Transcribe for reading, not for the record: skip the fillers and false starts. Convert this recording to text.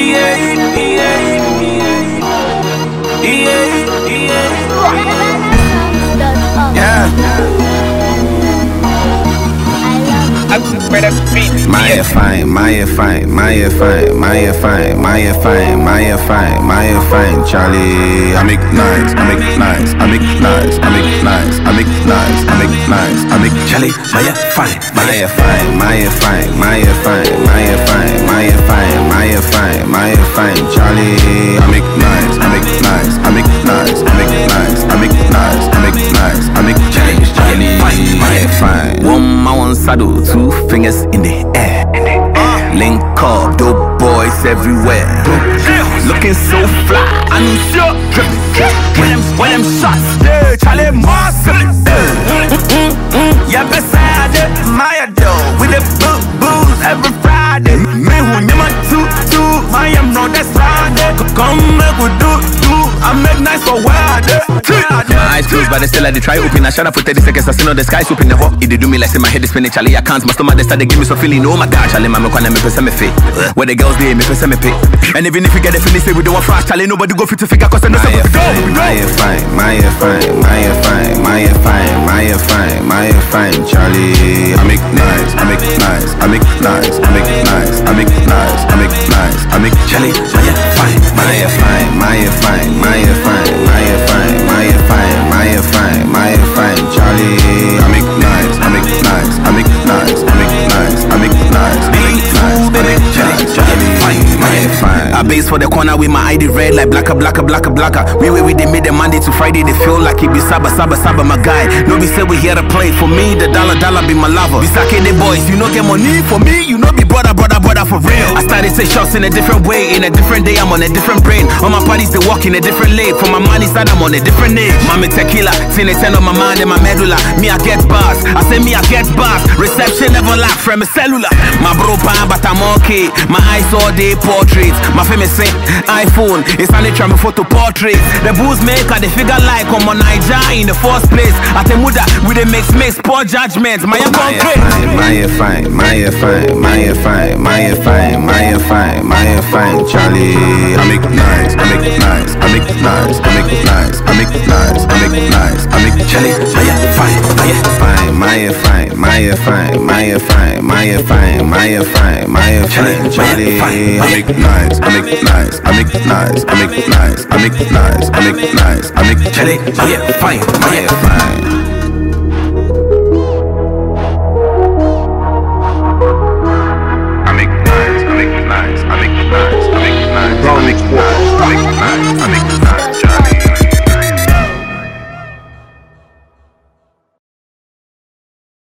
Maya fine, Maya fine, Maya fine, Maya fine, Maya fine, Maya fine, Maya fine, Charlie. I make nice, I make nice, I make nice, I make nice, I make nice, I make nice, I make Charlie. Maya fine, Maya fine, Maya fine, Maya fine, Maya fine, Maya fine, Maya fine, Maya fine, Charlie. I make nice, I make nice, I make nice, I make nice, I make nice, I make nice, I make Charlie. Charlie, Maya fine. One man on saddle, 2 fingers in the air. Link up, dope boys everywhere. Looking so fly, I'm sure. When them shots, Charlie Marcel. Yeah, beside it, Maya dough with the booze every Friday. Me who you want to, I am not that side. Come make we do. I make nice for where my eyes closed, but they still like they try open. I shut up for 30 seconds, I see no the sky's open. The hot, it do me like say my head is spinning. Charlie, I can't. My stomach they start to give me some feeling. Oh my God, Charlie, my can me person me fit. Where the girls they me person me pick. And even if we get the finish, say we don't want flash. Charlie, nobody go fit to figure cause I know something to go. Maya fine, Maya fine, Maya fine, Maya fine, Maya fine, Maya fine, Charlie. I make nice, I make nice, I make nice, I make nice, I make nice, I make nice, I make Charlie. Maya fine, Maya fine, Maya fine, Maya fine, Maya fine, Maya fine, Maya fine, Maya fine, Charlie. I make nice, I make nice, I make nice, I make nice, I make nice, I make nice, I make Charlie. Maya fine. I base for the corner with my ID red like blacker. We they made the Monday to Friday. They feel like it be Saba, my guy. No be say we here to play. For me, the dollar be my lover. Be sake the boys, you know get money. For me, you know be brother for real. I started say shots in a different way. In a different day, I'm on a different brain. All my parties, they walk in a different lane. For my money side, I'm on a different name. Mami tequila, Tine 10 on my mind and my medulla. Me, I get bars. I say me, I get bars. Reception never lack from a cellular. My bro pan, but I'm okay. My eyes all day portraits. My famous say iPhone. It's only trying photo portraits. The booze maker, they figure like on my Niger in the first place. At the Muda, with the mix, poor judgment. Maya concrete. Maya fine, Maya fine, Maya fine, Maya fine, Maya fine, Maya fine, Charlie. I make nice, I make nice, I make nice, I make nice, I make nice, I make nice, I make Charlie. Maya fine, Maya fine, Maya fine, Maya fine, Maya fine, Maya fine, Maya fine, Maya fine, Charlie. I make nice, I make nice, I make nice, I make nice, I make nice, I make nice, I make Charlie. Maya fine, Maya fine. I make nice, I make nice, I make nice, I make nice, I make nice, I make nice.